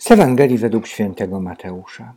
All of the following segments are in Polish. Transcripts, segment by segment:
Z Ewangelii według świętego Mateusza.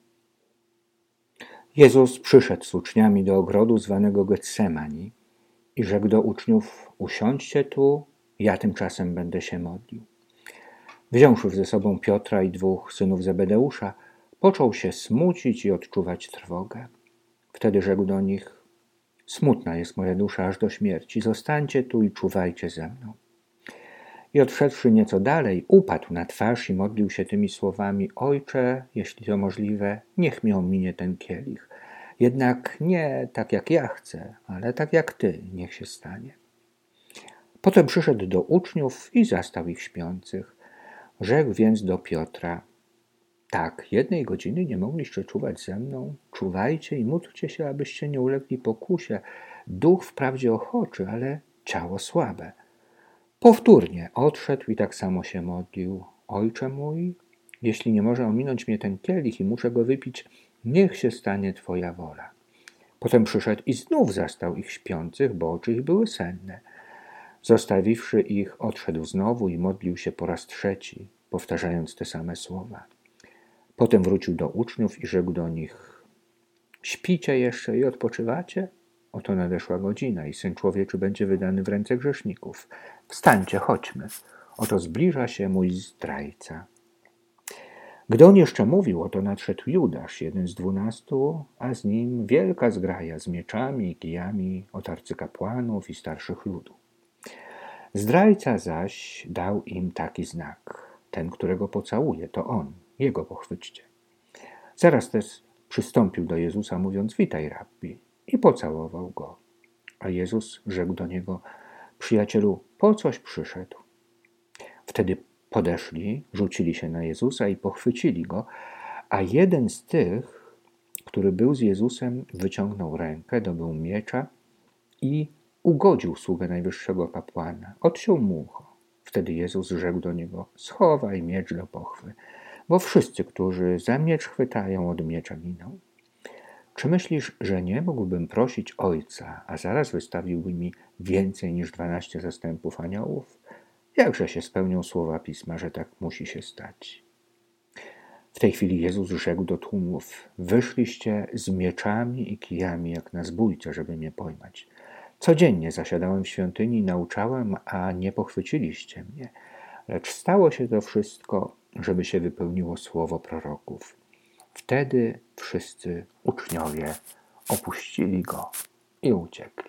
Jezus przyszedł z uczniami do ogrodu zwanego Getsemani i rzekł do uczniów: usiądźcie tu, ja tymczasem będę się modlił. Wziąwszy ze sobą Piotra i dwóch synów Zebedeusza, począł się smucić i odczuwać trwogę. Wtedy rzekł do nich: smutna jest moja dusza aż do śmierci, zostańcie tu i czuwajcie ze mną. I odszedłszy nieco dalej, upadł na twarz i modlił się tymi słowami: Ojcze, jeśli to możliwe, niech mi ominie ten kielich. Jednak nie tak jak ja chcę, ale tak jak Ty, niech się stanie. Potem przyszedł do uczniów i zastał ich śpiących. Rzekł więc do Piotra: tak, 1 godziny nie mogliście czuwać ze mną? Czuwajcie i módlcie się, abyście nie ulegli pokusie. Duch wprawdzie ochoczy, ale ciało słabe. Powtórnie odszedł i tak samo się modlił: Ojcze mój, jeśli nie może ominąć mnie ten kielich i muszę go wypić, niech się stanie Twoja wola. Potem przyszedł i znów zastał ich śpiących, bo oczy ich były senne. Zostawiwszy ich, odszedł znowu i modlił się po raz trzeci, powtarzając te same słowa. Potem wrócił do uczniów i rzekł do nich: śpicie jeszcze i odpoczywacie? Oto nadeszła godzina i Syn Człowieczy będzie wydany w ręce grzeszników. Wstańcie, chodźmy. Oto zbliża się mój zdrajca. Gdy on jeszcze mówił, oto nadszedł Judasz, jeden z 12, a z nim wielka zgraja z mieczami i kijami od arcykapłanów i starszych ludu. Zdrajca zaś dał im taki znak: ten, którego pocałuje, to on, jego pochwyćcie. Zaraz też przystąpił do Jezusa, mówiąc: witaj, rabbi, i pocałował go. A Jezus rzekł do niego: przyjacielu, po coś przyszedł? Wtedy podeszli, rzucili się na Jezusa i pochwycili go, a jeden z tych, który był z Jezusem, wyciągnął rękę, dobył miecza i ugodził sługę najwyższego kapłana. Odciął mu ucho. Wtedy Jezus rzekł do niego: schowaj miecz do pochwy, bo wszyscy, którzy za miecz chwytają, od miecza giną. Czy myślisz, że nie mógłbym prosić Ojca, a zaraz wystawiłby mi więcej niż 12 zastępów aniołów? Jakże się spełnią słowa Pisma, że tak musi się stać? W tej chwili Jezus rzekł do tłumów: wyszliście z mieczami i kijami jak na zbójce, żeby mnie pojmać. Codziennie zasiadałem w świątyni i nauczałem, a nie pochwyciliście mnie. Lecz stało się to wszystko, żeby się wypełniło słowo proroków. Wtedy wszyscy uczniowie opuścili go i uciekli.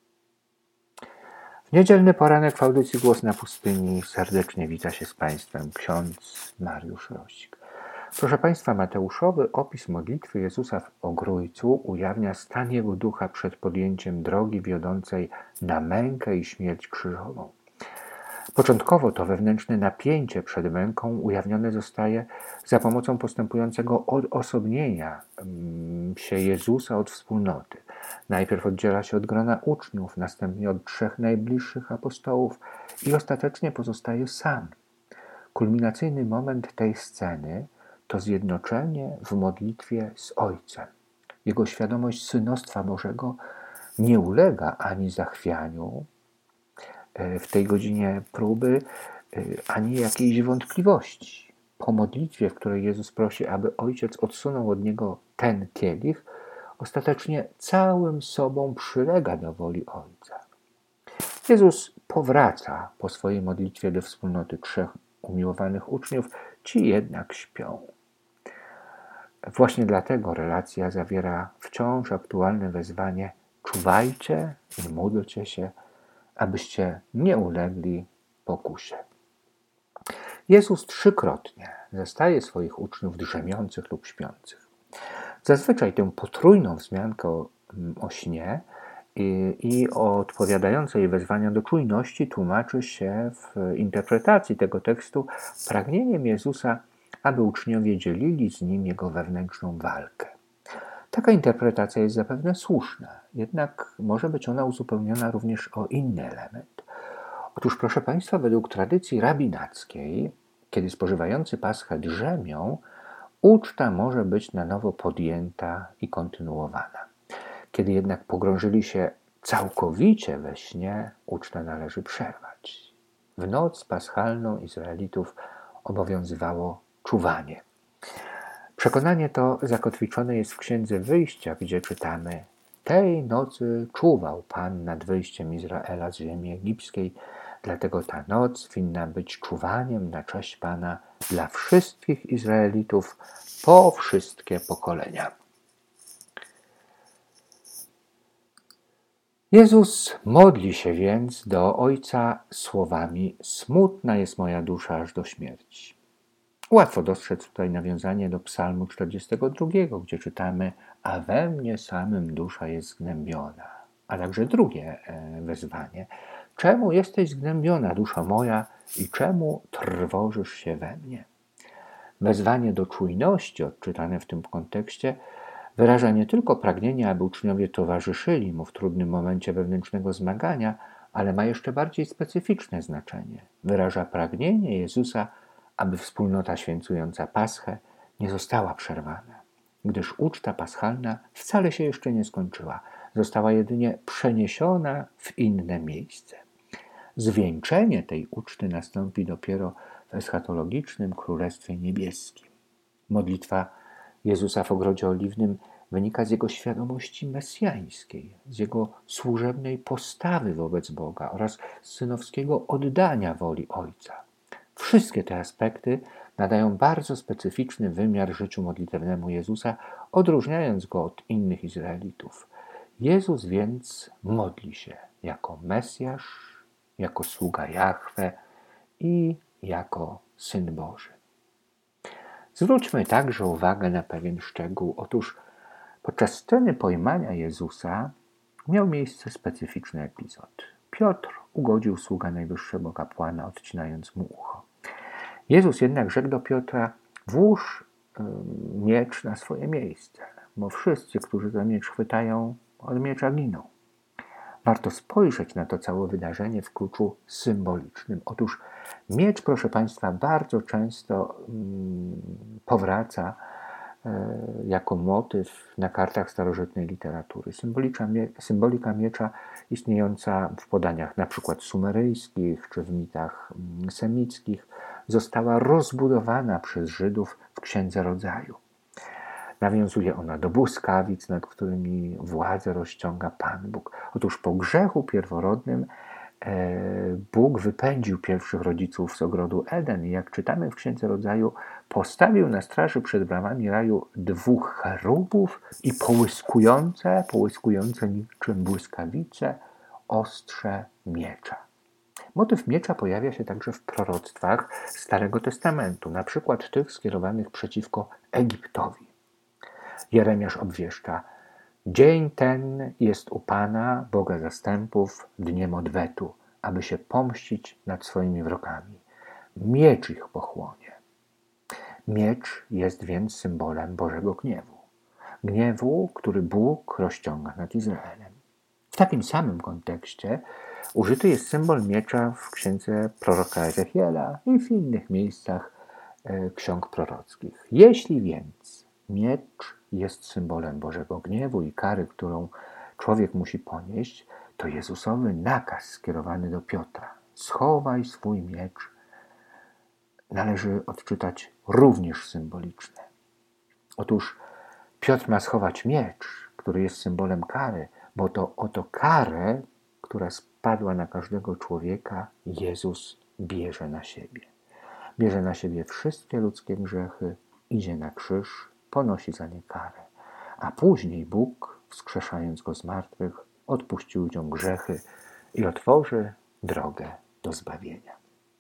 W niedzielny poranek w audycji Głos na pustyni serdecznie wita się z Państwem ksiądz Mariusz Rosik. Proszę Państwa, mateuszowy opis modlitwy Jezusa w Ogrójcu ujawnia stan Jego ducha przed podjęciem drogi wiodącej na mękę i śmierć krzyżową. Początkowo to wewnętrzne napięcie przed męką ujawnione zostaje za pomocą postępującego odosobnienia się Jezusa od wspólnoty. Najpierw oddziela się od grona uczniów, następnie od 3 najbliższych apostołów i ostatecznie pozostaje sam. Kulminacyjny moment tej sceny to zjednoczenie w modlitwie z Ojcem. Jego świadomość synostwa Bożego nie ulega ani zachwianiu w tej godzinie próby, ani jakiejś wątpliwości. Po modlitwie, w której Jezus prosi, aby Ojciec odsunął od Niego ten kielich, ostatecznie całym sobą przylega do woli Ojca. Jezus powraca po swojej modlitwie do wspólnoty 3 umiłowanych uczniów, ci jednak śpią. Właśnie dlatego relacja zawiera wciąż aktualne wezwanie: czuwajcie i módlcie się, abyście nie ulegli pokusie. Jezus 3-krotnie zastaje swoich uczniów drzemiących lub śpiących. Zazwyczaj tę potrójną wzmiankę o śnie i o odpowiadającej wezwania do czujności tłumaczy się w interpretacji tego tekstu pragnieniem Jezusa, aby uczniowie dzielili z Nim Jego wewnętrzną walkę. Taka interpretacja jest zapewne słuszna, jednak może być ona uzupełniona również o inny element. Otóż, proszę Państwa, według tradycji rabinackiej, kiedy spożywający Paschę drzemią, uczta może być na nowo podjęta i kontynuowana. Kiedy jednak pogrążyli się całkowicie we śnie, ucztę należy przerwać. W noc paschalną Izraelitów obowiązywało czuwanie. Przekonanie to zakotwiczone jest w Księdze Wyjścia, gdzie czytamy: tej nocy czuwał Pan nad wyjściem Izraela z ziemi egipskiej, dlatego ta noc winna być czuwaniem na cześć Pana dla wszystkich Izraelitów po wszystkie pokolenia. Jezus modli się więc do Ojca słowami: smutna jest moja dusza aż do śmierci. Łatwo dostrzec tutaj nawiązanie do Psalmu 42, gdzie czytamy: a we mnie samym dusza jest zgnębiona. A także drugie wezwanie: czemu jesteś zgnębiona, dusza moja, i czemu trwożysz się we mnie? Wezwanie do czujności, odczytane w tym kontekście, wyraża nie tylko pragnienie, aby uczniowie towarzyszyli mu w trudnym momencie wewnętrznego zmagania, ale ma jeszcze bardziej specyficzne znaczenie. Wyraża pragnienie Jezusa, aby wspólnota święcująca Paschę nie została przerwana, gdyż uczta paschalna wcale się jeszcze nie skończyła, została jedynie przeniesiona w inne miejsce. Zwieńczenie tej uczty nastąpi dopiero w eschatologicznym Królestwie Niebieskim. Modlitwa Jezusa w Ogrodzie Oliwnym wynika z jego świadomości mesjańskiej, z jego służebnej postawy wobec Boga oraz z synowskiego oddania woli Ojca. Wszystkie te aspekty nadają bardzo specyficzny wymiar życiu modlitewnemu Jezusa, odróżniając go od innych Izraelitów. Jezus więc modli się jako Mesjasz, jako sługa Jahwe i jako Syn Boży. Zwróćmy także uwagę na pewien szczegół. Otóż podczas sceny pojmania Jezusa miał miejsce specyficzny epizod. Piotr ugodził sługa najwyższego kapłana, odcinając mu ucho. Jezus jednak rzekł do Piotra: włóż miecz na swoje miejsce, bo wszyscy, którzy za miecz chwytają, od miecza giną. Warto spojrzeć na to całe wydarzenie w kluczu symbolicznym. Otóż miecz, proszę Państwa, bardzo często powraca jako motyw na kartach starożytnej literatury. Symbolika miecza istniejąca w podaniach np. sumeryjskich czy w mitach semickich została rozbudowana przez Żydów w Księdze Rodzaju. Nawiązuje ona do błyskawic, nad którymi władzę rozciąga Pan Bóg. Otóż po grzechu pierworodnym Bóg wypędził pierwszych rodziców z ogrodu Eden i jak czytamy w Księdze Rodzaju, postawił na straży przed bramami raju 2 cherubów i połyskujące niczym błyskawice ostrze miecza. Motyw miecza pojawia się także w proroctwach Starego Testamentu, na przykład tych skierowanych przeciwko Egiptowi. Jeremiasz obwieszcza: dzień ten jest u Pana, Boga zastępów, dniem odwetu, aby się pomścić nad swoimi wrogami. Miecz ich pochłonie. Miecz jest więc symbolem Bożego gniewu. Gniewu, który Bóg rozciąga nad Izraelem. W takim samym kontekście użyty jest symbol miecza w księdze proroka Ezechiela i w innych miejscach ksiąg prorockich. Jeśli więc miecz jest symbolem Bożego gniewu i kary, którą człowiek musi ponieść, to Jezusowy nakaz skierowany do Piotra: schowaj swój miecz, należy odczytać również symbolicznie. Otóż Piotr ma schować miecz, który jest symbolem kary, bo to oto karę, która spadła na każdego człowieka, Jezus bierze na siebie. Bierze na siebie wszystkie ludzkie grzechy, idzie na krzyż, ponosi za nie karę. A później Bóg, wskrzeszając go z martwych, odpuści ludziom grzechy i otworzy drogę do zbawienia.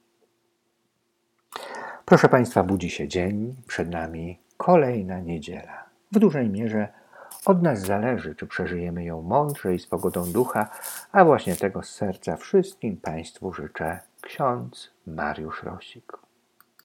Proszę Państwa, budzi się dzień, przed nami kolejna niedziela. W dużej mierze od nas zależy, czy przeżyjemy ją mądrze i z pogodą ducha, a właśnie tego z serca wszystkim Państwu życzę ksiądz Mariusz Rosik.